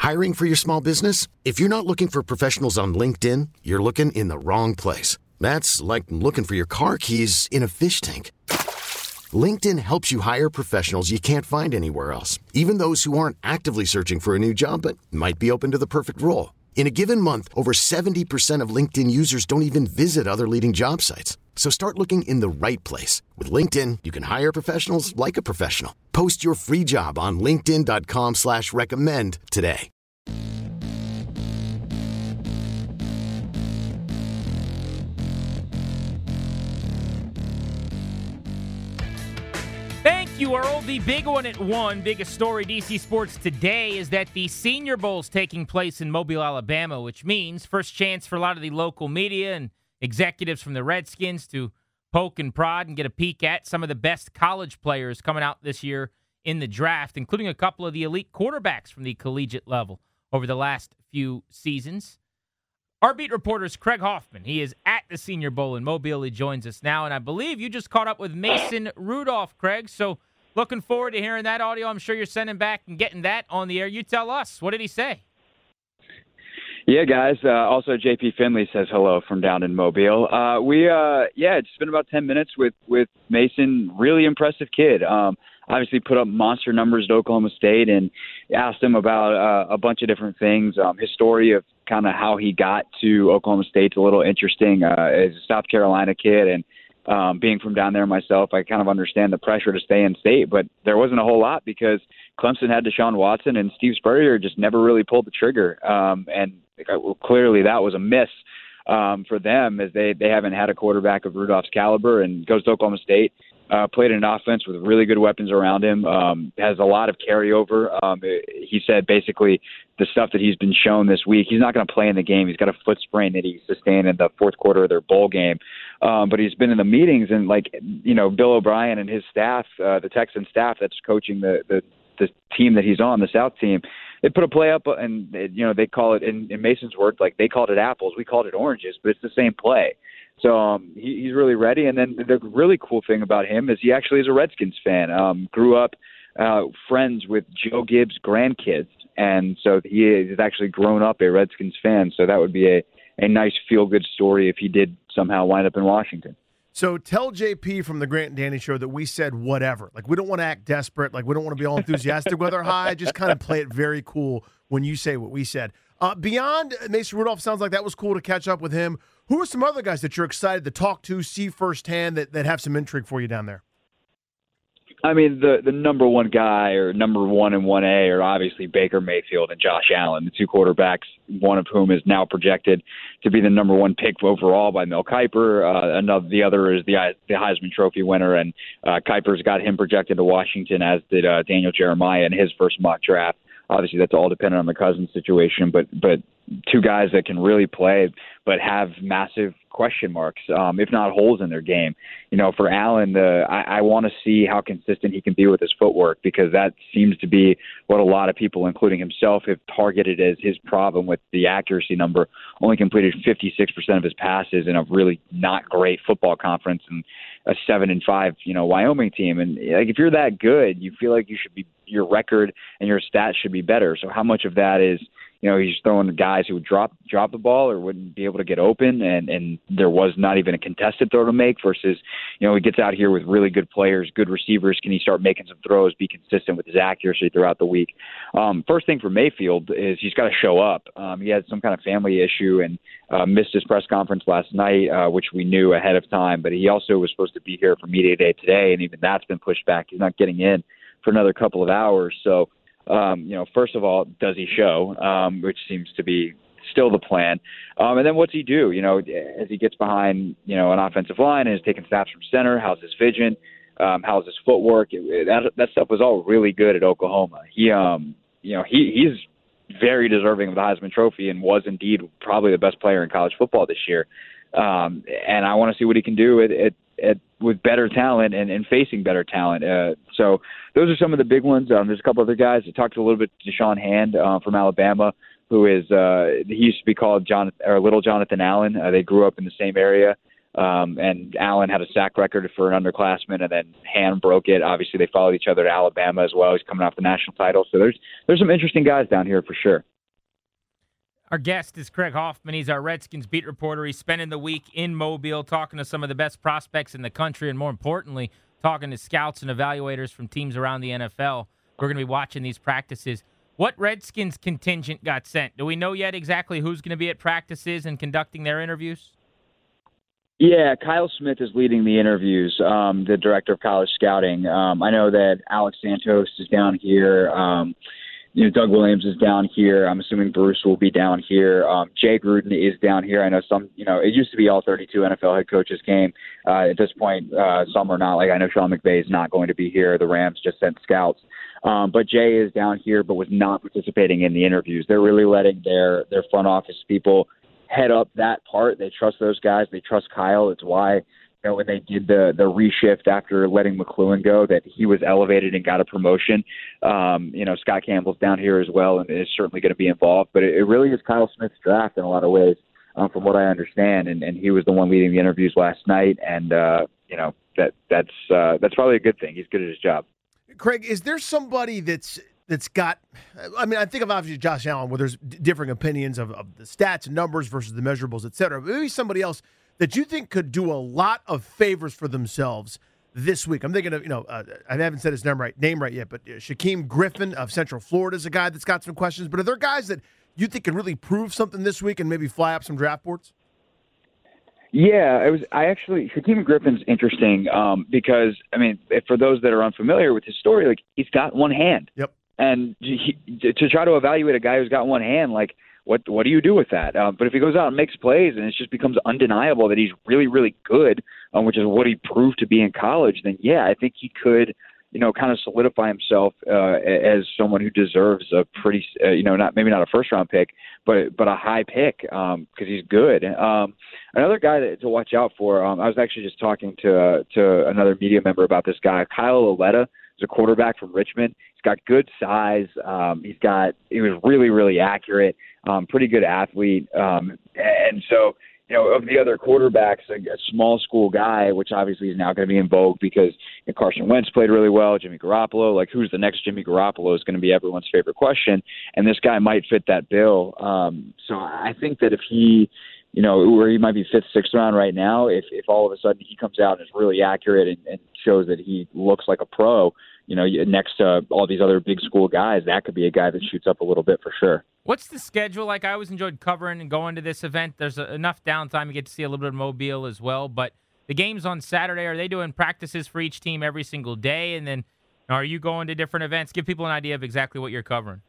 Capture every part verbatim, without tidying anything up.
Hiring for your small business? If you're not looking for professionals on LinkedIn, you're looking in the wrong place. That's like looking for your car keys in a fish tank. LinkedIn helps you hire professionals you can't find anywhere else, even those who aren't actively searching for a new job but might be open to the perfect role. In a given month, over seventy percent of LinkedIn users don't even visit other leading job sites. So start looking in the right place. With LinkedIn, you can hire professionals like a professional. Post your free job on linkedin.com slash recommend today. Thank you, Earl. The big one at one, biggest story D C Sports today is that the Senior Bowl is taking place in Mobile, Alabama, which means first chance for a lot of the local media and executives from the Redskins to poke and prod and get a peek at some of the best college players coming out this year in the draft, including a couple of the elite quarterbacks from the collegiate level over the last few seasons. Our beat reporter is Craig Hoffman. He is at the Senior Bowl in Mobile. He joins us now, and I believe you just caught up with Mason Rudolph, Craig. So looking forward to hearing that audio. I'm sure you're sending back and getting that on the air. You tell us. What did he say? Yeah, guys. Uh, also, J P Finley says hello from down in Mobile. Uh, we, uh, yeah, it's been about ten minutes with, with Mason. Really impressive kid. Um, obviously put up monster numbers at Oklahoma State, and asked him about uh, a bunch of different things. Um, his story of kind of how he got to Oklahoma State's a little interesting. Uh, as a South Carolina kid, and um, being from down there myself, I kind of understand the pressure to stay in state, but there wasn't a whole lot because Clemson had Deshaun Watson, and Steve Spurrier just never really pulled the trigger. Um, and well, clearly that was a miss um, for them, as they, they haven't had a quarterback of Rudolph's caliber, and goes to Oklahoma State. Uh, played an offense with really good weapons around him, um, has a lot of carryover. Um, he said basically the stuff that he's been shown this week, he's not going to play in the game. He's got a foot sprain that he sustained in the fourth quarter of their bowl game. Um, but he's been in the meetings, and, like, you know, Bill O'Brien and his staff, uh, the Texan staff that's coaching the, the, the team that he's on, the South team, they put a play up, and, you know, they call it, in, in Mason's work, like, they called it apples. We called it oranges, but it's the same play. So um, he, he's really ready. And then the really cool thing about him is he actually is a Redskins fan. Um, grew up uh, friends with Joe Gibbs' grandkids. And so he has actually grown up a Redskins fan. So that would be a, a nice feel-good story if he did somehow wind up in Washington. So tell J P from the Grant and Danny Show that we said whatever. Like, we don't want to act desperate. Like, we don't want to be all enthusiastic with our high. Just kind of play it very cool when you say what we said. Uh, beyond Mason Rudolph, sounds like that was cool to catch up with him. Who are some other guys that you're excited to talk to, see firsthand, that, that have some intrigue for you down there? I mean, the, the number one guy, or number one and one A, are obviously Baker Mayfield and Josh Allen, the two quarterbacks, one of whom is now projected to be the number one pick overall by Mel Kiper. Uh, another, the other is the, the Heisman Trophy winner, and uh, Kiper's got him projected to Washington, as did uh, Daniel Jeremiah in his first mock draft. Obviously, that's all dependent on the Cousins situation, but but two guys that can really play but have massive question marks, um, if not holes in their game. You know, for Allen, the, I, I want to see how consistent he can be with his footwork, because that seems to be what a lot of people, including himself, have targeted as his problem with the accuracy number. Only completed fifty-six percent of his passes in a really not great football conference and a seven and five, you know, Wyoming team. And like, if you're that good, you feel like you should be, your record and your stats should be better. So how much of that is, you know, he's throwing guys who would drop drop the ball or wouldn't be able to get open, and, and there was not even a contested throw to make, versus, you know, he gets out here with really good players, good receivers. Can he start making some throws, be consistent with his accuracy throughout the week? Um, first thing for Mayfield is he's got to show up. Um, he had some kind of family issue and uh, missed his press conference last night, uh, which we knew ahead of time, but he also was supposed to be here for Media Day today, and even that's been pushed back. He's not getting in for another couple of hours. So, Um, you know, first of all, does he show, um, which seems to be still the plan. Um, and then what's he do, you know, as he gets behind, you know, an offensive line and is taking snaps from center? How's his vision? Um, how's his footwork? It, that, that stuff was all really good at Oklahoma. He, um, you know, he, he's very deserving of the Heisman Trophy and was indeed probably the best player in college football this year. Um, and I want to see what he can do at, at, at with better talent and, and facing better talent. Uh, so those are some of the big ones. Um, there's a couple other guys. I talked a little bit to Deshaun Hand uh, from Alabama, who is uh, he used to be called John or Little Jonathan Allen. Uh, they grew up in the same area. Um, and Allen had a sack record for an underclassman, and then Hand broke it. Obviously, they followed each other to Alabama as well. He's coming off the national title. So there's there's some interesting guys down here for sure. Our guest is Craig Hoffman. He's our Redskins beat reporter. He's spending the week in Mobile talking to some of the best prospects in the country and, more importantly, talking to scouts and evaluators from teams around the N F L. We're going to be watching these practices. What Redskins contingent got sent? Do we know yet exactly who's going to be at practices and conducting their interviews? Yeah, Kyle Smith is leading the interviews, um, the director of college scouting. Um, I know that Alex Santos is down here. Um, you know, Doug Williams is down here. I'm assuming Bruce will be down here. Um, Jay Gruden is down here. I know some, you know, it used to be all thirty-two N F L head coaches came. Uh, at this point, uh, some are not. Like I know Sean McVay is not going to be here. The Rams just sent scouts. Um, but Jay is down here, but was not participating in the interviews. They're really letting their, their front office people head up that part. They trust those guys. They trust Kyle. It's why, you know, when they did the the reshift after letting McLuhan go, that he was elevated and got a promotion. Um, you know, Scott Campbell's down here as well and is certainly going to be involved. But it, it really is Kyle Smith's draft in a lot of ways, um, from what I understand. And, and he was the one leading the interviews last night. And, uh, you know, that that's uh, that's probably a good thing. He's good at his job. Craig, is there somebody that's that's got – I mean, I think of obviously Josh Allen where there's d- differing opinions of, of the stats and numbers versus the measurables, et cetera. But maybe somebody else that you think could do a lot of favors for themselves this week. I'm thinking of, you know, uh, I haven't said his name right, name right yet, but uh, Shaquem Griffin of Central Florida is a guy that's got some questions. But are there guys that you think can really prove something this week and maybe fly up some draft boards? Yeah, it was. I actually, Shaquem Griffin's interesting um, because, I mean, for those that are unfamiliar with his story, like he's got one hand. Yep. And he, to try to evaluate a guy who's got one hand, like, what what do you do with that? Um, but if he goes out and makes plays and it just becomes undeniable that he's really, really good, um, which is what he proved to be in college, then, yeah, I think he could, you know, kind of solidify himself uh, as someone who deserves a pretty, uh, you know, not maybe not a first-round pick, but but a high pick because um, he's good. Um, another guy that, to watch out for, um, I was actually just talking to uh, to another media member about this guy, Kyle Aletta. He's a quarterback from Richmond. He's got good size. Um, he's got he was really, really accurate, um, pretty good athlete. Um, and so, you know, of the other quarterbacks, a, a small school guy, which obviously is now going to be in vogue because you know, Carson Wentz played really well, Jimmy Garoppolo. Like, who's the next Jimmy Garoppolo is going to be everyone's favorite question. And this guy might fit that bill. Um, so I think that if he, you know, where he might be fifth, sixth round right now, if, if all of a sudden he comes out and is really accurate and, and shows that he looks like a pro, you know, next to all these other big school guys, that could be a guy that shoots up a little bit for sure. What's the schedule like? I always enjoyed covering and going to this event. There's a, enough downtime. You get to see a little bit of Mobile as well. But the games on Saturday, are they doing practices for each team every single day? And then are you going to different events? Give people an idea of exactly what you're covering.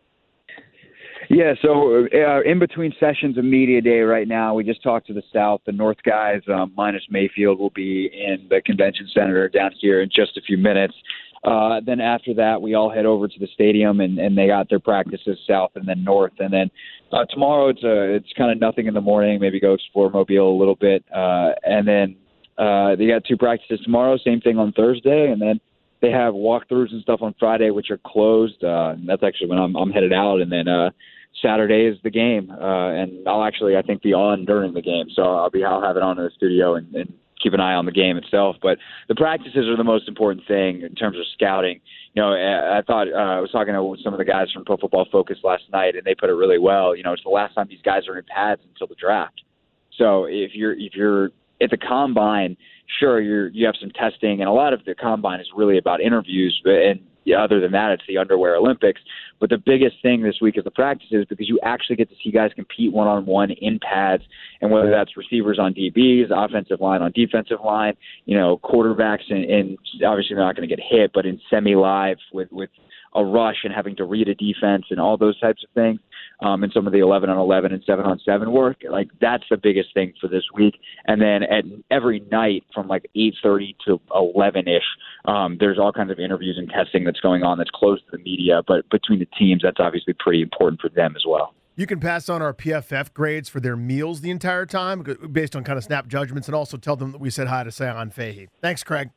Yeah, so uh, in between sessions of media day right now, we just talked to the South. The North guys, um, minus Mayfield, will be in the convention center down here in just a few minutes. Uh, then after that, we all head over to the stadium, and, and they got their practices south and then north. And then uh, tomorrow, it's a, it's kind of nothing in the morning. Maybe go explore Mobile a little bit, uh, and then uh, they got two practices tomorrow. Same thing on Thursday, and then they have walkthroughs and stuff on Friday, which are closed. Uh, and that's actually when I'm, I'm headed out, and then uh, Saturday is the game, uh, and I'll actually I think be on during the game, so I'll be I'll have it on in the studio and. and keep an eye on the game itself. But the practices are the most important thing in terms of scouting. You know, I thought uh, I was talking to some of the guys from Pro Football Focus last night, and they put it really well. You know, it's the last time these guys are in pads until the draft. So if you're if you're at the combine, sure, you're you have some testing, and a lot of the combine is really about interviews. But and yeah, other than that, it's the underwear Olympics. But the biggest thing this week is the practices because you actually get to see guys compete one-on-one in pads, and whether that's receivers on D Bs, offensive line on defensive line, you know, quarterbacks, and, and obviously they're not going to get hit, but in semi-live with, with a rush and having to read a defense and all those types of things, um, and some of the eleven on eleven and seven on seven work, like that's the biggest thing for this week. And then at every night from like eight thirty to eleven-ish, um, there's all kinds of interviews and testing that's going on that's close to the media, but between the teams, that's obviously pretty important for them as well. You can pass on our P F F grades for their meals the entire time based on kind of snap judgments, and also tell them that we said hi to Saiyan Fahey. Thanks, Craig.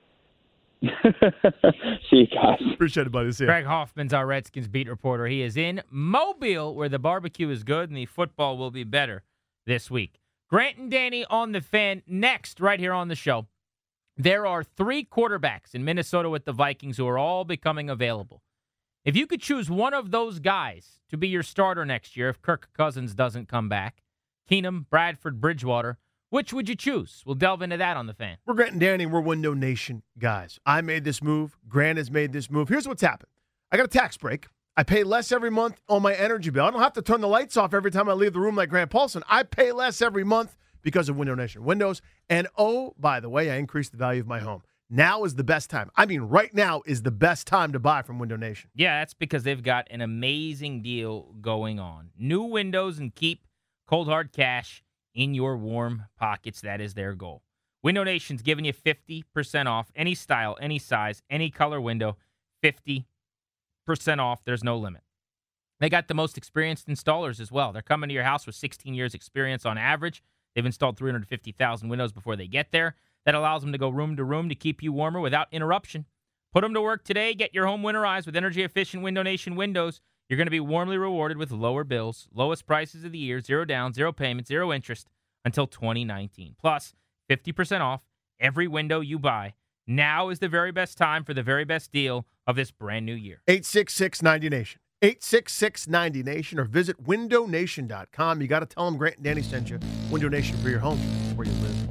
See you guys. Appreciate it, buddy. See you. Craig Hoffman's our Redskins beat reporter. He is in Mobile, where the barbecue is good and the football will be better this week. Grant and Danny on the Fan next, right here on the show. There are three quarterbacks in Minnesota with the Vikings who are all becoming available. If you could choose one of those guys to be your starter next year if Kirk Cousins doesn't come back, Keenum, Bradford, Bridgewater, which would you choose? We'll delve into that on The Fan. We're Grant and Danny. We're Window Nation guys. I made this move. Grant has made this move. Here's what's happened. I got a tax break. I pay less every month on my energy bill. I don't have to turn the lights off every time I leave the room like Grant Paulson. I pay less every month because of Window Nation Windows. And oh, by the way, I increased the value of my home. Now is the best time. I mean, right now is the best time to buy from Window Nation. Yeah, that's because they've got an amazing deal going on. New windows and keep cold hard cash in your warm pockets. That is their goal. Window Nation's giving you fifty percent off any style, any size, any color window. fifty percent off. There's no limit. They got the most experienced installers as well. They're coming to your house with sixteen years experience on average. They've installed three hundred fifty thousand windows before they get there. That allows them to go room to room to keep you warmer without interruption. Put them to work today. Get your home winterized with energy-efficient Window Nation windows. You're going to be warmly rewarded with lower bills, lowest prices of the year, zero down, zero payment, zero interest until twenty nineteen. Plus, fifty percent off every window you buy. Now is the very best time for the very best deal of this brand new year. eight six six ninety nation. eight six six ninety nation or visit window nation dot com. You got to tell them Grant and Danny sent you. Window Nation for your home, where you live.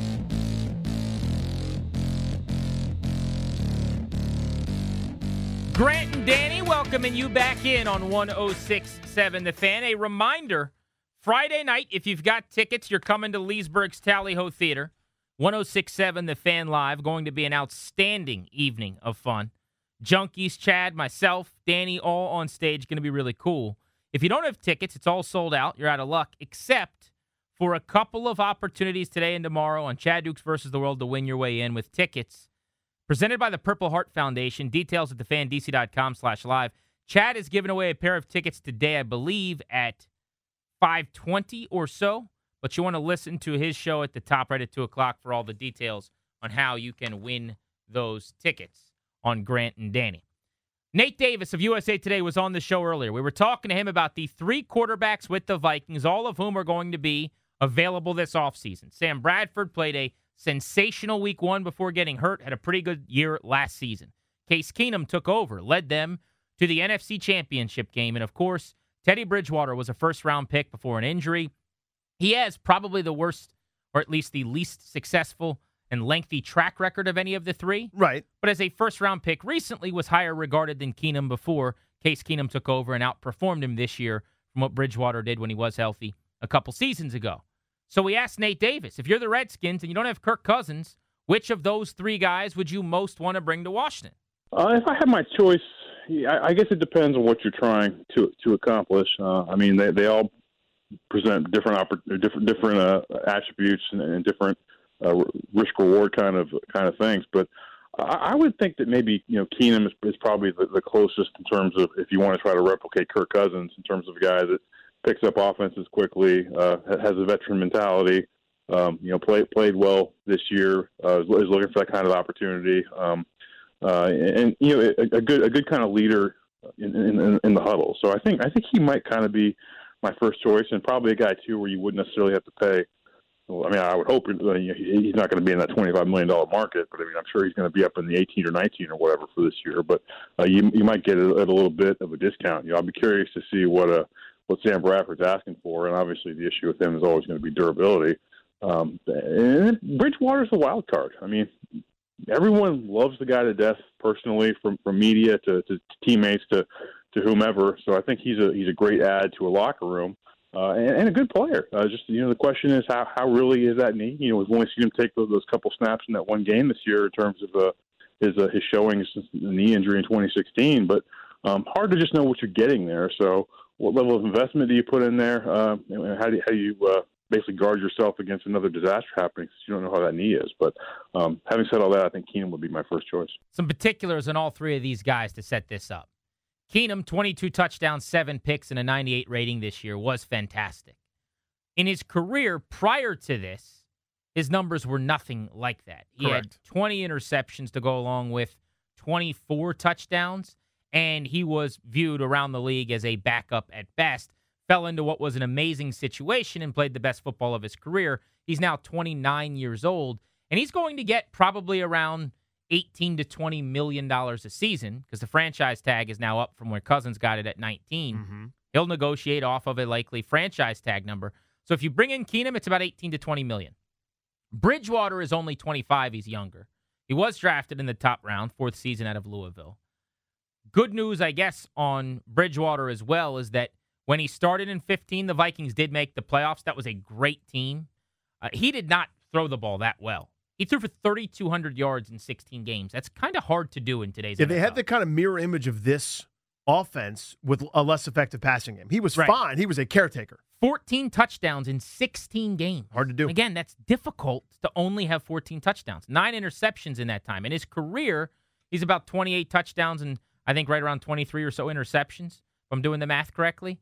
Grant and Danny welcoming you back in on one oh six point seven The Fan. A reminder, Friday night, if you've got tickets, you're coming to Leesburg's Tally Ho Theater. one oh six point seven The Fan Live, going to be an outstanding evening of fun. Junkies, Chad, myself, Danny, all on stage. Going to be really cool. If you don't have tickets, it's all sold out. You're out of luck, except for a couple of opportunities today and tomorrow on Chad Dukes versus the World to win your way in with tickets. Presented by the Purple Heart Foundation. Details at the fan d c dot com slash live. Chad is giving away a pair of tickets today, I believe, at five twenty or so. But you want to listen to his show at the top right at two o'clock for all the details on how you can win those tickets on Grant and Danny. Nate Davis of U S A Today was on the show earlier. We were talking to him about the three quarterbacks with the Vikings, all of whom are going to be available this offseason. Sam Bradford played a sensational week one before getting hurt, had a pretty good year last season. Case Keenum took over, led them to the N F C Championship game, and of course, Teddy Bridgewater was a first-round pick before an injury. He has probably the worst, or at least the least successful and lengthy track record of any of the three. Right. But as a first-round pick recently was higher regarded than Keenum before Case Keenum took over and outperformed him this year from what Bridgewater did when he was healthy a couple seasons ago. So we asked Nate Davis, if you're the Redskins and you don't have Kirk Cousins, which of those three guys would you most want to bring to Washington? Uh, if I had my choice, I, I guess it depends on what you're trying to to accomplish. Uh, I mean, they, they all present different oppor- different different uh, attributes and, and different uh, risk reward kind of kind of things. But I, I would think that maybe you know Keenum is, is probably the, the closest in terms of if you want to try to replicate Kirk Cousins in terms of a guy that picks up offenses quickly, uh, has a veteran mentality, um, you know, played played well this year, uh, is looking for that kind of opportunity, um, uh, and you know, a, a good a good kind of leader in, in, in the huddle. So I think I think he might kind of be my first choice, and probably a guy too where you wouldn't necessarily have to pay. Well, I mean, I would hope he's not going to be in that twenty-five million dollars market, but I mean, I'm sure he's going to be up in the eighteen or nineteen or whatever for this year. But uh, you you might get it at a little bit of a discount. You know, I'll be curious to see what a what Sam Bradford's asking for, and obviously the issue with him is always going to be durability. Um, and Bridgewater's a wild card. I mean, everyone loves the guy to death personally, from, from media to, to teammates to, to whomever. So I think he's a he's a great add to a locker room uh, and, and a good player. Uh, just you know, the question is how, how really is that knee? You know, we've only seen him take those, those couple snaps in that one game this year in terms of uh, his uh, his showings since the knee injury in twenty sixteen. But um, hard to just know what you're getting there. So what level of investment do you put in there? Uh, and how do you, how do you uh, basically guard yourself against another disaster happening since you don't know how that knee is? But um, having said all that, I think Keenum would be my first choice. Some particulars on all three of these guys to set this up. Keenum, twenty-two touchdowns, seven picks, and a ninety-eight rating this year was fantastic. In his career prior to this, his numbers were nothing like that. He Correct. had twenty interceptions to go along with twenty-four touchdowns. And he was viewed around the league as a backup at best, fell into what was an amazing situation and played the best football of his career. He's now twenty-nine years old, and he's going to get probably around eighteen to twenty million dollars a season, because the franchise tag is now up from where Cousins got it at nineteen. Mm-hmm. He'll negotiate off of a likely franchise tag number. So if you bring in Keenum, it's about eighteen to twenty million. Bridgewater is only twenty-five. He's younger. He was drafted in the top round, fourth season out of Louisville. Good news, I guess, on Bridgewater as well is that when he started in fifteen, the Vikings did make the playoffs. That was a great team. Uh, he did not throw the ball that well. He threw for thirty-two hundred yards in sixteen games. That's kind of hard to do in today's Yeah, N F L. they had the kind of mirror image of this offense with a less effective passing game. He was Right. fine. He was a caretaker. fourteen touchdowns in sixteen games. Hard to do. Again, that's difficult to only have fourteen touchdowns. Nine interceptions in that time. In his career, he's about twenty-eight touchdowns and I think right around twenty-three or so interceptions, if I'm doing the math correctly.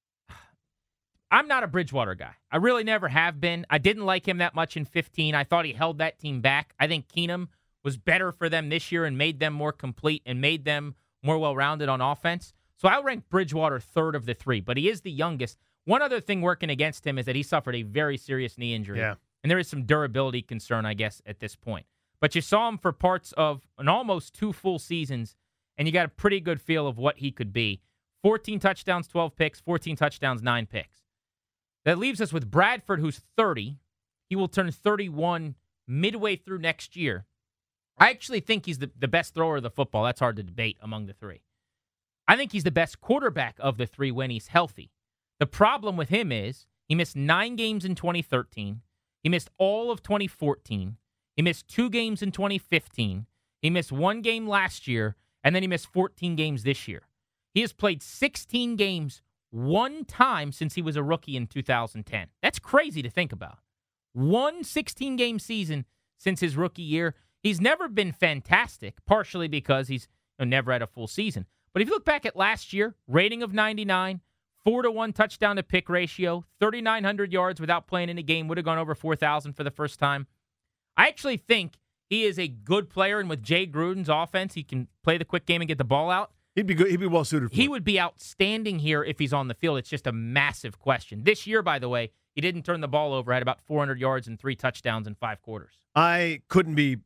I'm not a Bridgewater guy. I really never have been. I didn't like him that much in fifteen. I thought he held that team back. I think Keenum was better for them this year and made them more complete and made them more well-rounded on offense. So I'll rank Bridgewater third of the three, but he is the youngest. One other thing working against him is that he suffered a very serious knee injury. Yeah. And there is some durability concern, I guess, at this point. But you saw him for parts of an almost two full seasons, and you got a pretty good feel of what he could be. fourteen touchdowns, twelve picks, fourteen touchdowns, nine picks. That leaves us with Bradford, who's thirty. He will turn thirty-one midway through next year. I actually think he's the, the best thrower of the football. That's hard to debate among the three. I think he's the best quarterback of the three when he's healthy. The problem with him is he missed nine games in twenty thirteen. He missed all of twenty fourteen. He missed two games in twenty fifteen. He missed one game last year, and then he missed fourteen games this year. He has played sixteen games one time since he was a rookie in two thousand ten. That's crazy to think about. One sixteen-game season since his rookie year. He's never been fantastic, partially because he's you know, never had a full season. But if you look back at last year, rating of ninety-nine, four to one touchdown to pick ratio, thirty-nine hundred yards without playing in a game, would have gone over four thousand for the first time. I actually think he is a good player, and with Jay Gruden's offense, he can play the quick game and get the ball out. He'd be good. He'd be well suited for He it. would be outstanding here if he's on the field. It's just a massive question. This year, by the way, he didn't turn the ball over, had about four hundred yards and three touchdowns in five quarters. I couldn't be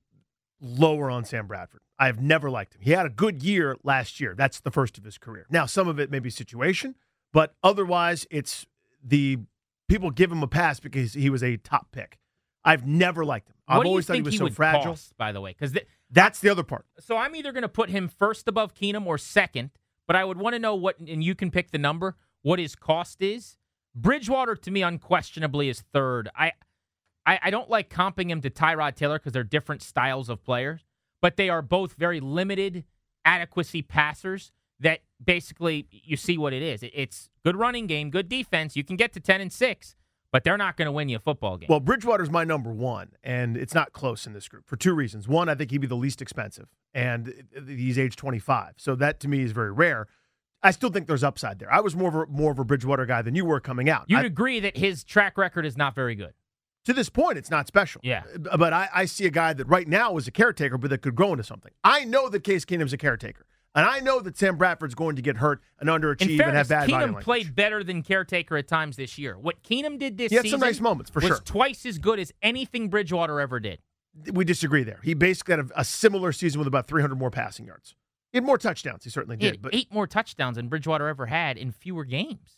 lower on Sam Bradford. I have never liked him. He had a good year last year. That's the first of his career. Now, some of it may be situation, but otherwise, it's the people give him a pass because he was a top pick. I've never liked him. I've What do you always thought he think was he so would fragile. cost, by the way? Because th- That's the other part. so I'm either going to put him first above Keenum or second, but I would want to know what, and you can pick the number, what his cost is. Bridgewater, to me, unquestionably is third. I, I, I don't like comping him to Tyrod Taylor because they're different styles of players, but they are both very limited adequacy passers that basically you see what it is. It, it's good running game, good defense. You can get to ten and six, but they're not going to win you a football game. Well, Bridgewater's my number one, and it's not close in this group for two reasons. One, I think he'd be the least expensive, and he's age twenty-five. So that, to me, is very rare. I still think there's upside there. I was more of a, more of a Bridgewater guy than you were coming out. You'd I, agree that his track record is not very good. To this point, it's not special. Yeah. But I, I see a guy that right now is a caretaker, but that could grow into something. I know that Case Keenum's a caretaker. And I know that Sam Bradford's going to get hurt and underachieve In fairness, and have bad body Keenum language. played better than caretaker at times this year. What Keenum did this He had season some nice moments, for was sure. twice as good as anything Bridgewater ever did. We disagree there. He basically had a, a similar season with about three hundred more passing yards. He had more touchdowns. He certainly He did. had But eight more touchdowns than Bridgewater ever had in fewer games.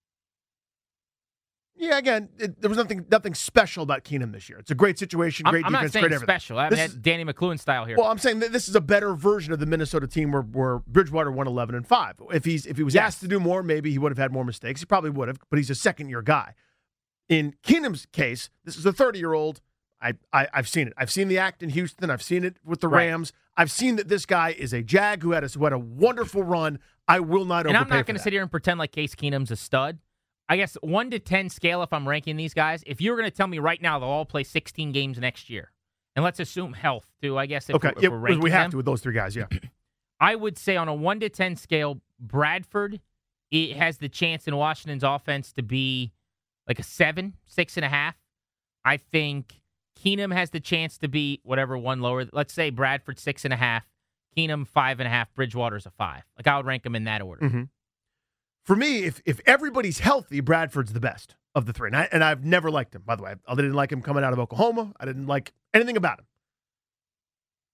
yeah, again, it, there was nothing nothing special about Keenum this year. It's a great situation, I'm, great I'm defense, not saying great everything. special. I mean, This that's is- Danny McLuhan style here. Well, I'm saying that this is a better version of the Minnesota team where, where Bridgewater won eleven and five. If he's if he was Yes. asked to do more, maybe he would have had more mistakes. He probably would have, but he's a second year guy. In Keenum's case, this is a thirty year old. I, I I've seen it. I've seen the act in Houston. I've seen it with the Right. Rams. I've seen that this guy is a Jag who had a, who had a wonderful run. I will not and overpay I'm not for going to that. sit here and pretend like Case Keenum's a stud. I guess one to ten scale if I'm ranking these guys. If you were going to tell me right now they'll all play sixteen games next year, and let's assume health too, I guess if, Okay, we're, if yeah, we're ranking we have them, to with those three guys. Yeah, I would say on a one to ten scale, Bradford it has the chance in Washington's offense to be like a seven, six and a half. I think Keenum has the chance to be whatever one lower. Let's say Bradford six and a half, Keenum five and a half, Bridgewater's a five. Like I would rank them in that order. Mm-hmm. For me, if if everybody's healthy, Bradford's the best of the three, and, I, and I've never liked him. By the way, I didn't like him coming out of Oklahoma. I didn't like anything about him.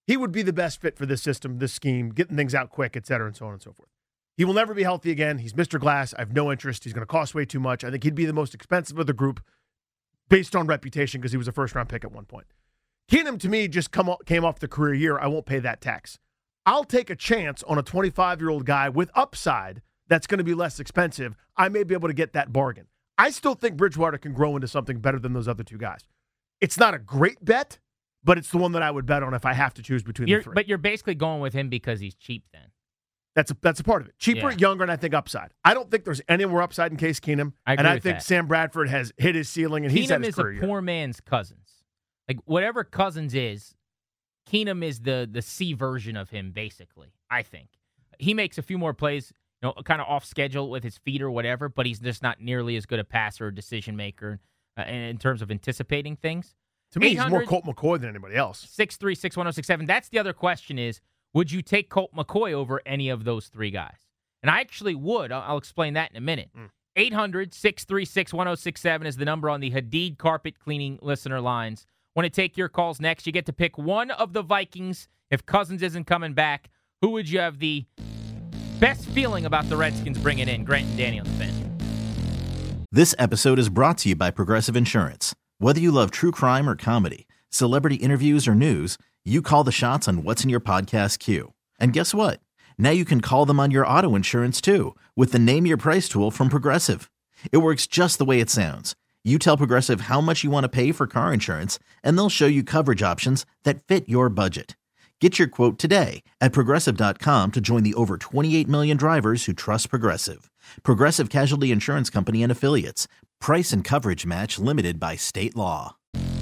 he would be the best fit for this system, this scheme, getting things out quick, et cetera, and so on and so forth. He will never be healthy again. He's Mister Glass. I have no interest. He's going to cost way too much. I think he'd be the most expensive of the group based on reputation because he was a first-round pick at one point. Keenum, to me, just come came off the career year. I won't pay that tax. I'll take a chance on a twenty-five-year-old guy with upside that's going to be less expensive. I may be able to get that bargain. I still think Bridgewater can grow into something better than those other two guys. It's not a great bet, but it's the one that I would bet on if I have to choose between you're, the three. But you're basically going with him because he's cheap then. That's a, that's a part of it. Cheaper, Yeah. younger, and I think upside. I don't think there's any more upside in Case Keenum. I agree and I with think that. Sam Bradford has hit his ceiling, and he's had Keenum his is career a year. poor man's Cousins. Like, whatever Cousins is, Keenum is the the C version of him, basically, I think. He makes a few more plays, you know, kind of off schedule with his feet or whatever, but he's just not nearly as good a passer or decision maker uh, in, in terms of anticipating things. To me, he's more Colt McCoy than anybody else. six three, six one oh six seven. That's the other question is, would you take Colt McCoy over any of those three guys? And I actually would. I'll, I'll explain that in a minute. Mm. eight hundred, six three six, one oh six seven is the number on the Hadid carpet cleaning listener lines. Want to take your calls next? You get to pick one of the Vikings. If Cousins isn't coming back, who would you have the best feeling about the Redskins bringing in? Grant and Danny on the Fan. This episode is brought to you by Progressive Insurance. Whether you love true crime or comedy, celebrity interviews or news, you call the shots on what's in your podcast queue. And guess what? Now you can call them on your auto insurance too with the Name Your Price tool from Progressive. It works just the way it sounds. You tell Progressive how much you want to pay for car insurance, and they'll show you coverage options that fit your budget. Get your quote today at Progressive dot com to join the over twenty-eight million drivers who trust Progressive. Progressive Casualty Insurance Company and Affiliates. Price and coverage match limited by state law.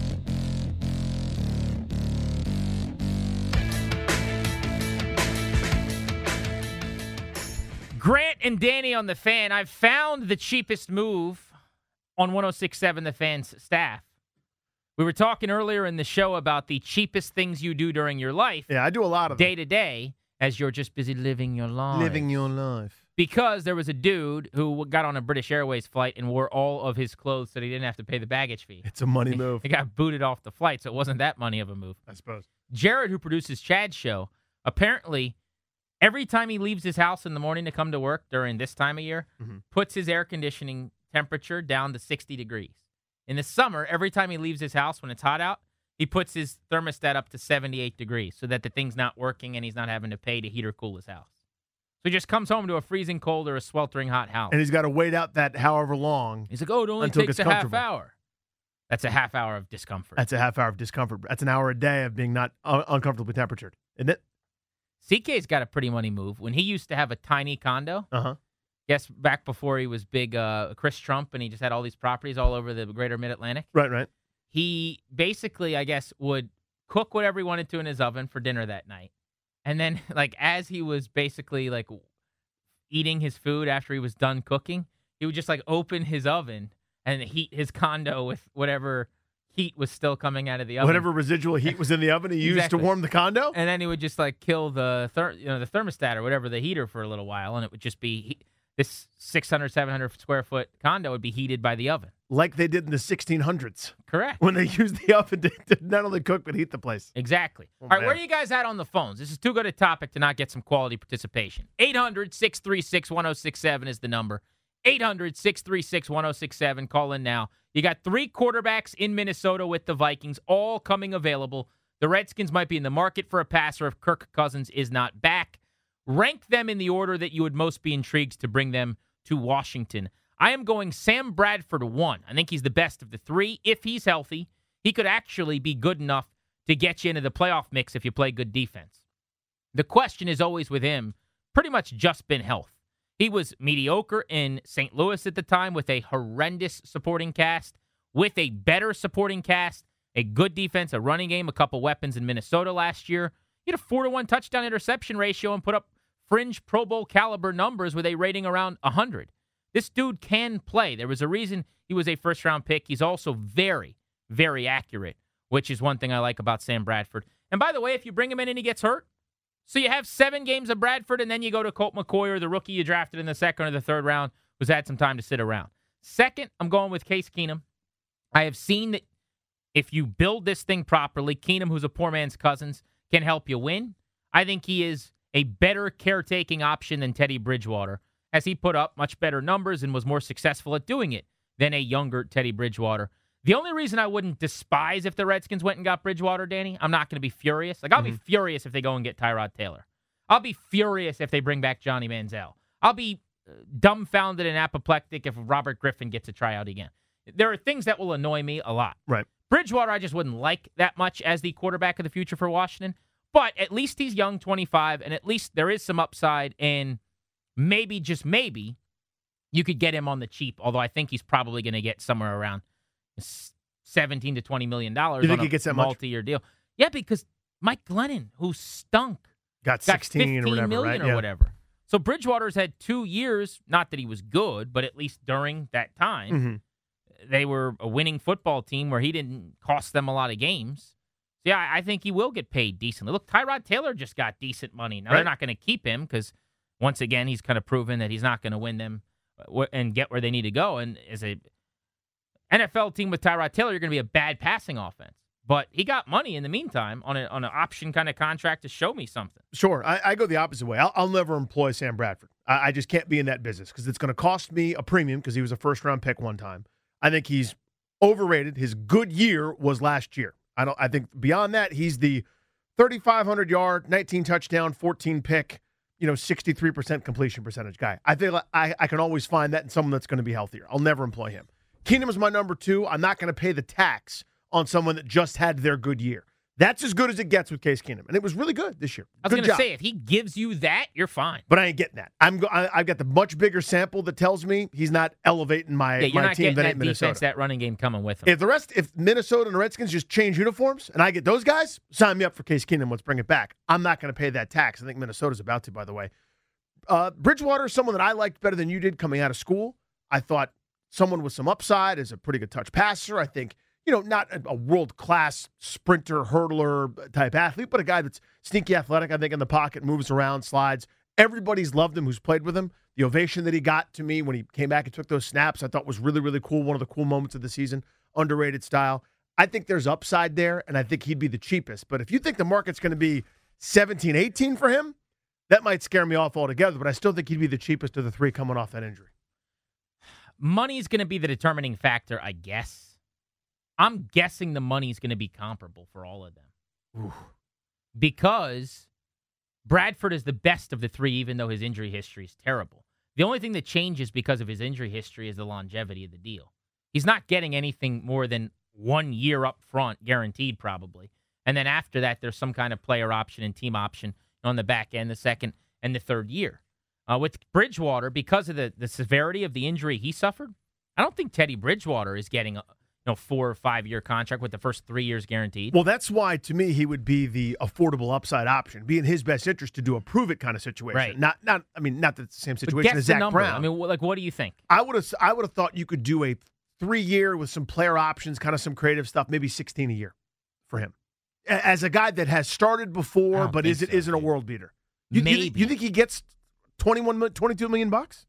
Grant and Danny on the Fan. I've found the cheapest move on one oh six point seven The Fan's staff. We were talking earlier in the show about the cheapest things you do during your life. Yeah, I do a lot of them. Day to day, as you're just busy living your life. Living your life. Because there was a dude who got on a British Airways flight and wore all of his clothes so that he didn't have to pay the baggage fee. It's a money move. He got booted off the flight, so it wasn't that money of a move. I suppose. Jared, who produces Chad's show, apparently every time he leaves his house in the morning to come to work during this time of year, Mhm. puts his air conditioning temperature down to sixty degrees. In the summer, every time he leaves his house when it's hot out, he puts his thermostat up to seventy-eight degrees so that the thing's not working and he's not having to pay to heat or cool his house. So he just comes home to a freezing cold or a sweltering hot house. And he's got to wait out that however long. He's like, oh, it only until it takes gets a half comfortable. hour. That's a half hour of discomfort. That's a half hour of discomfort. That's an hour a day of being not un- uncomfortably temperatured, isn't it? C K's got a pretty money move. When he used to have a tiny condo, Uh-huh. guess back before he was big uh, Chris Trump and he just had all these properties all over the greater mid-Atlantic, Right, right. he basically, I guess, would cook whatever he wanted to in his oven for dinner that night. And then, like, as he was basically, like, eating his food after he was done cooking, he would just, like, open his oven and heat his condo with whatever heat was still coming out of the oven. Whatever residual heat was in the oven he used Exactly. to warm the condo? And then he would just, like, kill the ther- you know the thermostat or whatever, the heater for a little while, and it would just be he- this six hundred, seven hundred square foot condo would be heated by the oven. Like they did in the sixteen hundreds Correct. when they used the oven to, to not only cook but heat the place. Exactly. Oh, All right, man. where are you guys at on the phones? This is too good a topic to not get some quality participation. eight hundred, six three six, one oh six seven is the number. eight hundred, six three six, one oh six seven. Call in now. You got three quarterbacks in Minnesota with the Vikings, all coming available. The Redskins might be in the market for a passer if Kirk Cousins is not back. Rank them in the order that you would most be intrigued to bring them to Washington. I am going Sam Bradford one. I think he's the best of the three. If he's healthy, he could actually be good enough to get you into the playoff mix if you play good defense. The question is always with him, pretty much just been health. He was mediocre in Saint Louis at the time with a horrendous supporting cast. With a better supporting cast, a good defense, a running game, a couple weapons in Minnesota last year. He had a four to one touchdown interception ratio and put up fringe Pro Bowl caliber numbers with a rating around one hundred. This dude can play. There was a reason he was a first-round pick. He's also very, very accurate, which is one thing I like about Sam Bradford. And by the way, if you bring him in and he gets hurt, so you have seven games of Bradford, and then you go to Colt McCoy or the rookie you drafted in the second or the third round, who's had some time to sit around. Second, I'm going with Case Keenum. I have seen that if you build this thing properly, Keenum, who's a poor man's Cousins, can help you win. I think he is a better caretaking option than Teddy Bridgewater, as he put up much better numbers and was more successful at doing it than a younger Teddy Bridgewater. The only reason I wouldn't despise if the Redskins went and got Bridgewater, Danny, I'm not going to be furious. Like, I'll mm-hmm. be furious if they go and get Tyrod Taylor. I'll be furious if they bring back Johnny Manziel. I'll be dumbfounded and apoplectic if Robert Griffin gets a tryout again. There are things that will annoy me a lot. Right. Bridgewater, I just wouldn't like that much as the quarterback of the future for Washington. But at least he's young, twenty-five, and at least there is some upside, and maybe, just maybe, you could get him on the cheap, although I think he's probably going to get somewhere around seventeen to twenty million dollars you think on he gets a that multi-year much? deal. Yeah, because Mike Glennon, who stunk, got sixteen got or whatever, million right? or yeah. whatever. So Bridgewater's had two years, not that he was good, but at least during that time, mm-hmm. they were a winning football team where he didn't cost them a lot of games. So yeah, I think he will get paid decently. Look, Tyrod Taylor just got decent money. Now, right. they're not going to keep him because, once again, he's kind of proven that he's not going to win them and get where they need to go. And as a N F L team with Tyrod Taylor, you're going to be a bad passing offense. But he got money in the meantime on, a, on an option kind of contract to show me something. Sure. I, I go the opposite way. I'll, I'll never employ Sam Bradford. I, I just can't be in that business because it's going to cost me a premium because he was a first-round pick one time. I think he's overrated. His good year was last year. I don't. I think beyond that, he's the thirty-five hundred yard, nineteen touchdown, fourteen pick, you know, sixty-three percent completion percentage guy. I think I, I can always find that in someone that's going to be healthier. I'll never employ him. Keenum is my number two. I'm not going to pay the tax on someone that just had their good year. That's as good as it gets with Case Keenum, and it was really good this year. I was going to say, if he gives you that, you're fine. But I ain't getting that. I'm go- I, I've got the much bigger sample that tells me he's not elevating my, yeah, you're my not team getting that that ain't Minnesota. Defense, that running game coming with him. If the rest, if Minnesota and the Redskins just change uniforms and I get those guys, sign me up for Case Keenum. Let's bring it back. I'm not going to pay that tax. I think Minnesota's about to, by the way. Uh, Bridgewater is someone that I liked better than you did coming out of school. I thought someone with some upside, is a pretty good touch passer. I think, you know, not a, a world-class sprinter, hurdler type athlete, but a guy that's sneaky athletic, I think, in the pocket, moves around, slides. Everybody's loved him who's played with him. The ovation that he got to me when he came back and took those snaps, I thought was really, really cool. One of the cool moments of the season. Underrated style. I think there's upside there, and I think he'd be the cheapest. But if you think the market's going to be seventeen, eighteen for him, that might scare me off altogether, but I still think he'd be the cheapest of the three coming off that injury. Money's going to be the determining factor, I guess. I'm guessing the money's going to be comparable for all of them. Ooh. Because Bradford is the best of the three, even though his injury history is terrible. The only thing that changes because of his injury history is the longevity of the deal. He's not getting anything more than one year up front, guaranteed probably. And then after that, there's some kind of player option and team option on the back end, the second and the third year. Uh, with Bridgewater, because of the, the severity of the injury he suffered, I don't think Teddy Bridgewater is getting a you know, four or five year contract with the first three years guaranteed. Well, that's why, to me, he would be the affordable upside option, be in his best interest to do a prove it kind of situation. Right. Not, not. I mean, not the same situation as Zach number. Brown. I mean, like, what do you think? I would have, I would have thought you could do a three year with some player options, kind of some creative stuff, maybe sixteen a year for him, as a guy that has started before, but isn't so, isn't a world beater. You, maybe you, you think he gets twenty-one, twenty-two million bucks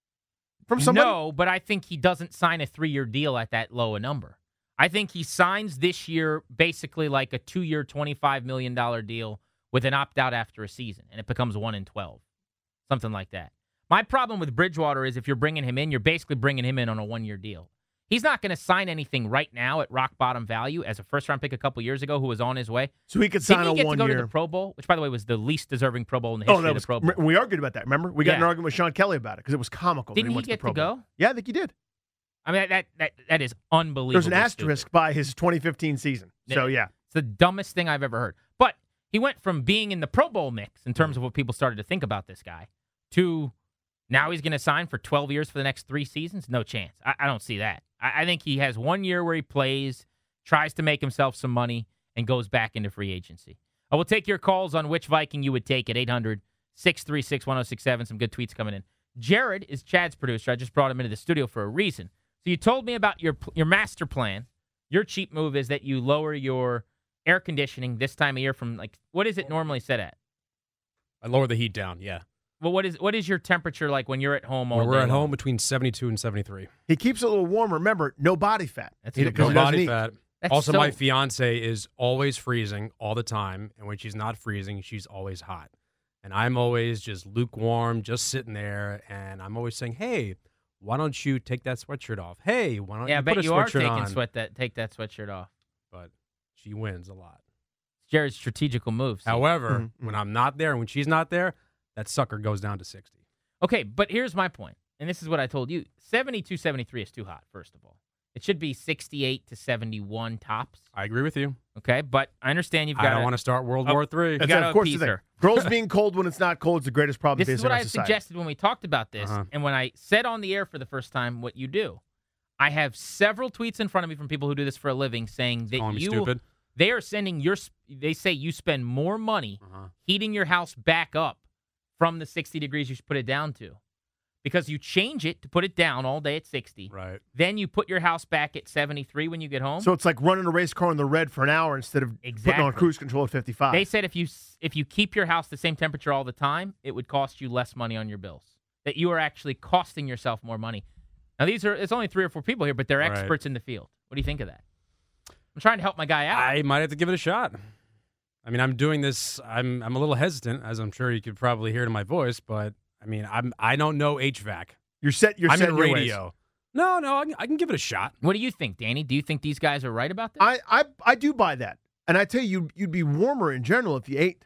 from somebody? No, but I think he doesn't sign a three year deal at that low a number. I think he signs this year basically like a two-year, twenty-five million dollars deal with an opt-out after a season, and it becomes one in twelve, something like that. My problem with Bridgewater is if you're bringing him in, you're basically bringing him in on a one-year deal. He's not going to sign anything right now at rock-bottom value as a first-round pick a couple years ago who was on his way. So he could sign Didn't he a get one-year. to go to the Pro Bowl, which, by the way, was the least deserving Pro Bowl in the history oh, that of the was, Pro Bowl. We argued about that, remember? We got Yeah. in an argument with Sean Kelly about it because it was comical. Didn't that he, he went get to, the Pro to go? Bowl. Yeah, I think he did. I mean, that that that is unbelievable. There's an asterisk by his twenty fifteen season. So, yeah. It's the dumbest thing I've ever heard. But he went from being in the Pro Bowl mix in terms of what people started to think about this guy to now he's going to sign for twelve years for the next three seasons? No chance. I, I don't see that. I, I think he has one year where he plays, tries to make himself some money, and goes back into free agency. I will take your calls on which Viking you would take at eight hundred, six three six, one oh six seven. Some good tweets coming in. Jared is Chad's producer. I just brought him into the studio for a reason. So you told me about your your master plan. Your cheap move is that you lower your air conditioning this time of year from, like, what is it normally set at? I lower the heat down, yeah. Well, what is what is your temperature like when you're at home all when day we're at long? home between seventy-two and seventy-three. He keeps it a little warmer. Remember, no body fat. That's He- a good because No he doesn't body eat. fat. That's Also, so, my fiance is always freezing all the time, and when she's not freezing, she's always hot. And I'm always just lukewarm, just sitting there, and I'm always saying, hey, why don't you take that sweatshirt off? Hey, why don't Yeah, I you bet put a you are sweatshirt taking on? sweat that take that sweatshirt off. But she wins a lot. Jared's strategical moves. However, Mm-hmm. when I'm not there and when she's not there, that sucker goes down to sixty. Okay, but here's my point, and this is what I told you. seventy-two, seventy-three is too hot, first of all. It should be sixty-eight to seventy-one tops. I agree with you. Okay, but I understand you've I got don't want to start World War Three. You That's gotta of course the appease thing. her. Girls being cold when it's not cold is the greatest problem This facing is what our I society. suggested when we talked about this, Uh-huh. and when I said on the air for the first time what you do. I have several tweets in front of me from people who do this for a living saying that Calling me you stupid. they are sending your they say you spend more money Uh-huh. heating your house back up from the sixty degrees you should put it down to. Because you change it to put it down all day at sixty. Right. Then you put your house back at seventy-three when you get home. So it's like running a race car in the red for an hour instead of putting on Exactly. cruise control at fifty-five. They said if you if you keep your house the same temperature all the time, it would cost you less money on your bills. That you are actually costing yourself more money. Now these are it's only three or four people here, but they're Right. experts in the field. What do you think of that? I'm trying to help my guy out. I might have to give it a shot. I mean, I'm doing this. I'm I'm a little hesitant, as I'm sure you could probably hear to my voice. But I mean, I'm I don't know H V A C. You're set. You're I'm set in your ways. radio. No, no, I can, I can give it a shot. What do you think, Danny? Do you think these guys are right about this? I, I I do buy that, and I tell you, you'd, you'd be warmer in general if you ate.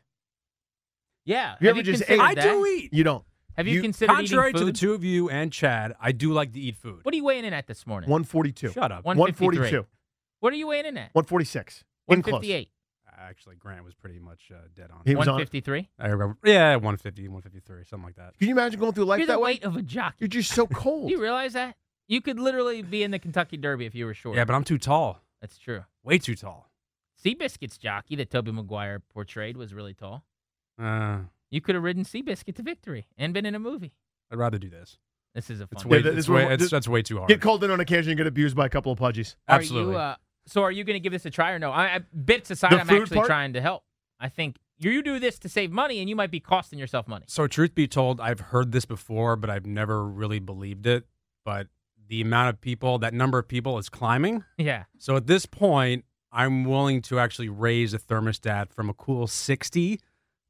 yeah. You Have ever just considered I that? do eat. You don't. Have you, you- considered Contrary eating to the food? two of you and Chad, I do like to eat food. What are you weighing in at this morning? one forty-two. Shut up. One one fifty-three. forty-two. What are you weighing in at? one forty-six. one In close. fifty-eight. Actually, Grant was pretty much uh, dead on. He was on one it. fifty-three. I remember, yeah, one fifty, one fifty-three, something like that. Can you imagine going through life You're the that way? weight of a jockey. You're just so cold. Do you realize that? You could literally be in the Kentucky Derby if you were short. Yeah, but I'm too tall. That's true. Way too tall. Seabiscuit's jockey that Tobey Maguire portrayed was really tall. Uh, You could have ridden Seabiscuit to victory and been in a movie. I'd rather do this. This is a fun It's one. way, Yeah, this it's is where- way it's, this- that's way too hard. Get called in on occasion and get abused by a couple of pudgies. Are Absolutely. You, uh, so are you going to give this a try or no? I, I bits aside, The I'm food actually part? trying to help. I think you, you do this to save money, and you might be costing yourself money. So, truth be told, I've heard this before, but I've never really believed it. But the amount of people, that number of people is climbing. Yeah. So, at this point, I'm willing to actually raise the thermostat from a cool sixty to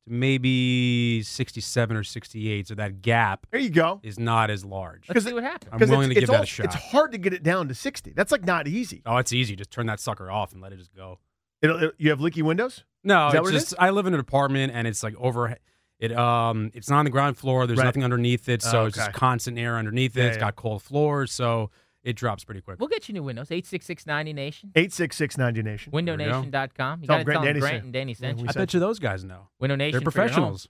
maybe sixty-seven or sixty-eight. So, that gap There you go. is not as large. Let's see what happens. I'm 'Cause willing it's, to it's give that all- a shot. It's hard to get it down to sixty. That's like not easy. Oh, it's easy. Just turn that sucker off and let it just go. It'll, it, you have leaky windows? No, Is that it's what it just is? I live in an apartment and it's like over. It um, it's not on the ground floor. There's Right. nothing underneath it, so Oh, it's just okay. constant air underneath it. Yeah, It's yeah. got cold floors, so it drops pretty quick. We'll get you new windows. eight six six ninety Nation. eight six six ninety Nation. we go. window nation dot com. You Tell got to Grant tell them Danny Grant sent- and Danny sent we you. I bet you those guys know. Window Nation They're for your home, professionals.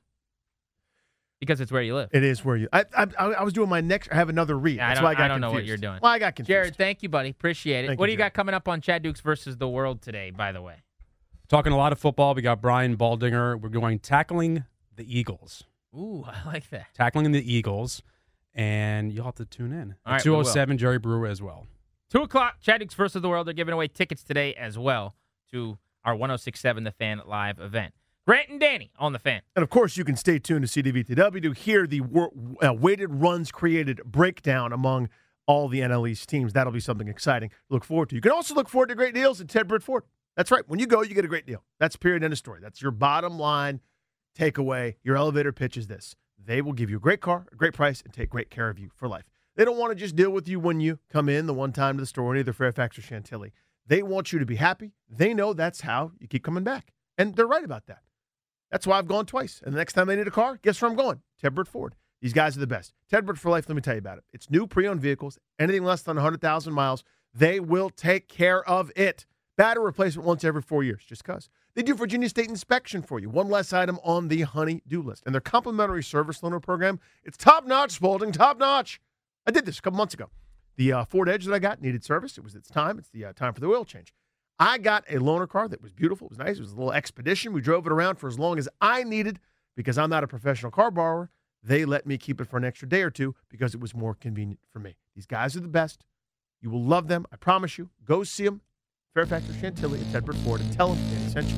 because it's where you live. It is where you. I, I I was doing my next. I have another read. Yeah, I That's don't- why I got I don't know what confused. you're doing. Well, I got confused. Jared, thank you, buddy. Appreciate it. Thank what you, do you Jared. got coming up on Chad Dukes versus the World today, by the way? Talking a lot of football. We got Brian Baldinger. We're going tackling the Eagles. Ooh, I like that. Tackling the Eagles, and you'll have to tune in. All right, two we oh will. seven, Jerry Brewer as well. two o'clock, Chad Dukes versus the World. They're giving away tickets today as well to our one oh six point seven The Fan live event. Grant and Danny on The Fan. And of course, you can stay tuned to C D V T W to hear the wor- uh, weighted runs created breakdown among all the N L East teams. That'll be something exciting to look forward to. You can also look forward to great deals at Ted Britt Ford. That's right. When you go, you get a great deal. That's period, end of story. That's your bottom line takeaway. Your elevator pitch is this. They will give you a great car, a great price, and take great care of you for life. They don't want to just deal with you when you come in the one time to the store in either Fairfax or Chantilly. They want you to be happy. They know that's how you keep coming back. And they're right about that. That's why I've gone twice. And the next time I need a car, guess where I'm going? Ted Britt Ford. These guys are the best. Ted Britt for life, let me tell you about it. It's new pre-owned vehicles, anything less than one hundred thousand miles. They will take care of it. Battery replacement once every four years, just because. They do Virginia State inspection for you. One less item on the honey-do list. And their complimentary service loaner program, it's top-notch, Spalding, top-notch. I did this a couple months ago. The uh, Ford Edge that I got needed service. It was its time. It's the uh, time for the oil change. I got a loaner car that was beautiful. It was nice. It was a little expedition. We drove it around for as long as I needed because I'm not a professional car borrower. They let me keep it for an extra day or two because it was more convenient for me. These guys are the best. You will love them. I promise you. Go see them. Fairfax or Chantilly at Ted Britt Ford and tell them they sent you.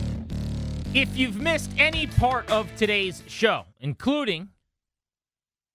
If you've missed any part of today's show, including who read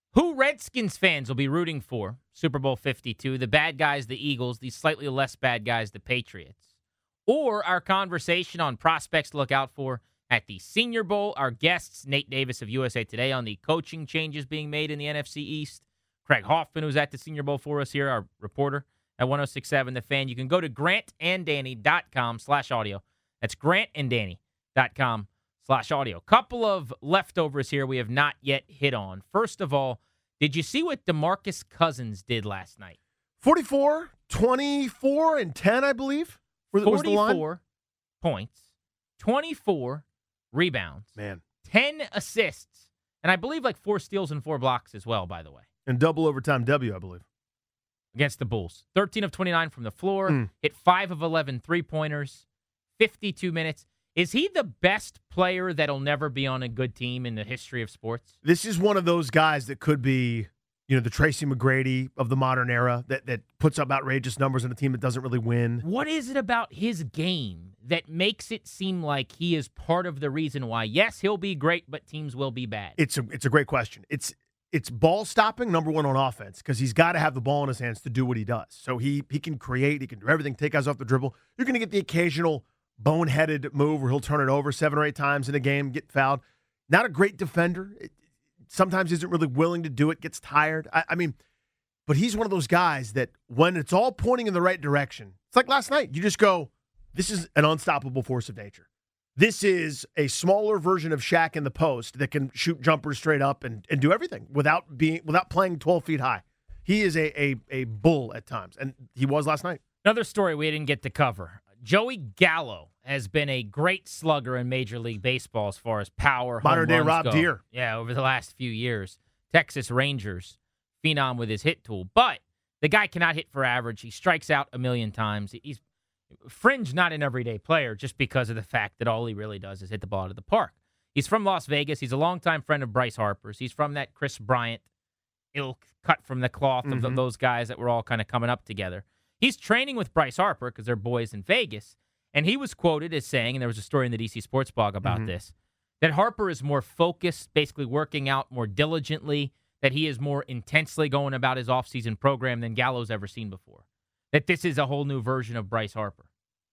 Redskins fans will be rooting for Super Bowl fifty-two, the bad guys, the Eagles, the slightly less bad guys, the Patriots. Or our conversation on prospects to look out for at the Senior Bowl. Our guests, Nate Davis of U S A Today, on the coaching changes being made in the N F C East. Craig Hoffman, who's at the Senior Bowl for us here, our reporter at one oh six point seven The Fan. You can go to grantanddanny.com slash audio. That's grantanddanny.com slash audio. Couple of leftovers here we have not yet hit on. First of all, did you see what DeMarcus Cousins did last night? forty-four, twenty-four, and ten, I believe. Was the line? forty-four points, twenty-four rebounds, man, ten assists, and I believe like four steals and four blocks as well, by the way. And double overtime W, I believe. Against the Bulls. thirteen of twenty-nine from the floor, Mm. hit five of eleven three-pointers, fifty-two minutes. Is he the best player that'll never be on a good team in the history of sports? This is one of those guys that could be, you know, the Tracy McGrady of the modern era that, that puts up outrageous numbers on a team that doesn't really win. What is it about his game that makes it seem like he is part of the reason why, yes, he'll be great, but teams will be bad? It's a it's a great question. It's it's ball stopping, number one on offense, because he's got to have the ball in his hands to do what he does. So he he can create, he can do everything, take guys off the dribble. You're going to get the occasional boneheaded move where he'll turn it over seven or eight times in a game, get fouled. Not a great defender. It, sometimes isn't really willing to do it, gets tired. I, I mean, but he's one of those guys that when it's all pointing in the right direction, it's like last night. You just go, this is an unstoppable force of nature. This is a smaller version of Shaq in the post that can shoot jumpers straight up and, and do everything without being without playing twelve feet high. He is a, a a bull at times, and he was last night. Another story we didn't get to cover. Joey Gallo has been a great slugger in Major League Baseball as far as power. Modern day home runs Rob go. Deere. Yeah, over the last few years. Texas Rangers, phenom with his hit tool. But the guy cannot hit for average. He strikes out a million times. He's fringe, not an everyday player, just because of the fact that all he really does is hit the ball out of the park. He's from Las Vegas. He's a longtime friend of Bryce Harper's. He's from that Chris Bryant ilk, cut from the cloth of Mm-hmm. those guys that were all kind of coming up together. He's training with Bryce Harper because they're boys in Vegas. And he was quoted as saying, and there was a story in the D C Sports blog about Mm-hmm. this, that Harper is more focused, basically working out more diligently, that he is more intensely going about his offseason program than Gallo's ever seen before. That this is a whole new version of Bryce Harper.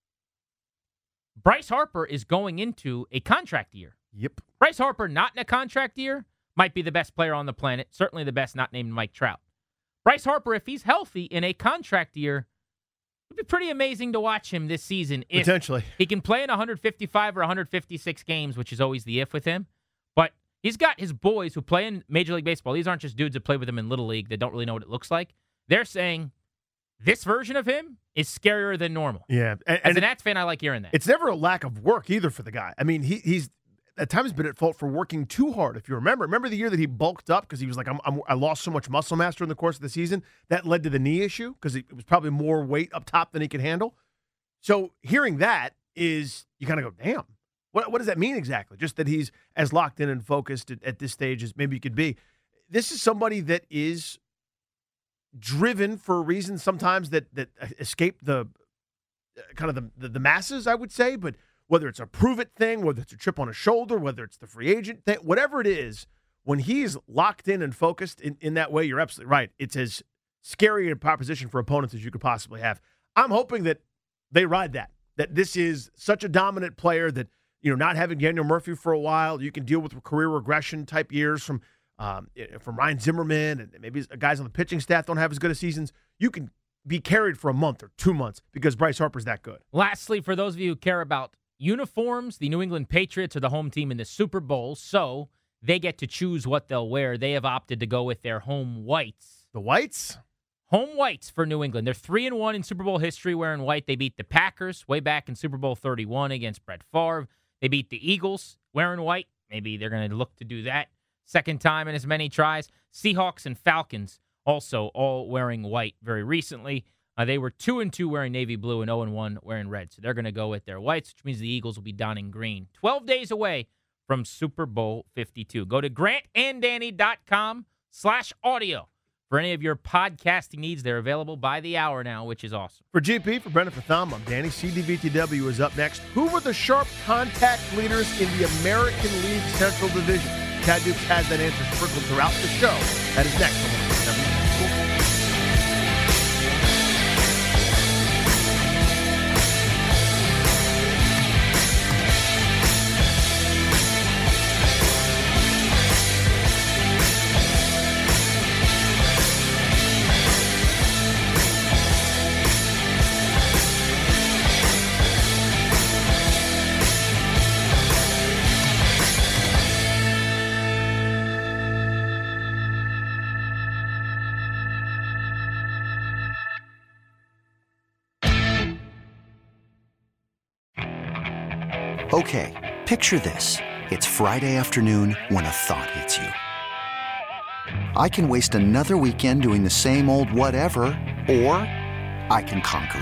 Bryce Harper is going into a contract year. Yep. Bryce Harper, not in a contract year, might be the best player on the planet, certainly the best not named Mike Trout. Bryce Harper, if he's healthy in a contract year, it would be pretty amazing to watch him this season. If Potentially. he can play in one fifty-five or one fifty-six games, which is always the if with him. But he's got his boys who play in Major League Baseball. These aren't just dudes that play with him in Little League that don't really know what it looks like. They're saying this version of him is scarier than normal. Yeah. And, As and an Nats fan, I like hearing that. it's never a lack of work either for the guy. I mean, he, he's at times been at fault for working too hard. If you remember, remember the year that he bulked up because he was like, I'm, I'm, I lost so much muscle mass during the course of the season. That led to the knee issue because it was probably more weight up top than he could handle. So hearing that is, you kind of go, damn, what, what does that mean exactly? Just that he's as locked in and focused at, at this stage as maybe he could be. This is somebody that is driven for reasons sometimes that, that escape the kind of the, the, the masses, I would say, but whether it's a prove it thing, whether it's a chip on a shoulder, whether it's the free agent thing, whatever it is, when he's locked in and focused in, in that way, you're absolutely right. It's as scary a proposition for opponents as you could possibly have. I'm hoping that they ride that, that this is such a dominant player that, you know, not having Daniel Murphy for a while, you can deal with career regression type years from um, from Ryan Zimmerman, and maybe guys on the pitching staff don't have as good of seasons. You can be carried for a month or two months because Bryce Harper's that good. Lastly, for those of you who care about uniforms, the New England Patriots are the home team in the Super Bowl, so they get to choose what they'll wear. They have opted to go with their home whites. The whites? Home whites for New England. They're three and one in Super Bowl history wearing white. They beat the Packers way back in Super Bowl thirty-one against Brett Favre. They beat the Eagles wearing white. Maybe they're going to look to do that second time in as many tries. Seahawks and Falcons also all wearing white very recently. Uh, they were two and two wearing navy blue and zero and one wearing red. So they're going to go with their whites, which means the Eagles will be donning green. Twelve days away from Super Bowl fifty-two. Go to grantanddanny.com slash audio for any of your podcasting needs. They're available by the hour now, which is awesome. For G P, for Brendan, for Thom, I'm Danny. C D V T W is up next. Who were the sharp contact leaders in the American League Central Division? Tad Dukes has that answer sprinkled throughout the show. That is next on one oh seven The Score. Okay, picture this. It's Friday afternoon when a thought hits you. I can waste another weekend doing the same old whatever, or I can conquer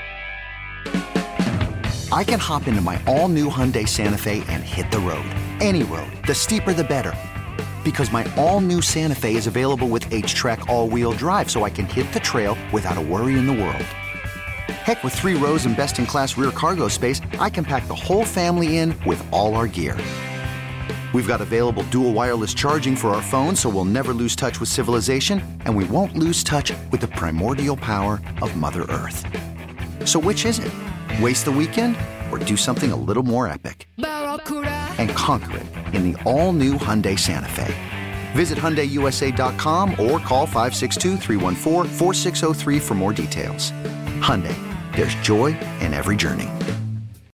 it. I can hop into my all-new Hyundai Santa Fe and hit the road. Any road. The steeper, the better. Because my all-new Santa Fe is available with H-Track all-wheel drive, so I can hit the trail without a worry in the world. Heck, with three rows and best-in-class rear cargo space, I can pack the whole family in with all our gear. We've got available dual wireless charging for our phones, so we'll never lose touch with civilization, and we won't lose touch with the primordial power of Mother Earth. So which is it? Waste the weekend or do something a little more epic? And conquer it in the all-new Hyundai Santa Fe. Visit Hyundai U S A dot com or call five six two, three one four, four six zero three for more details. Hyundai. There's joy in every journey.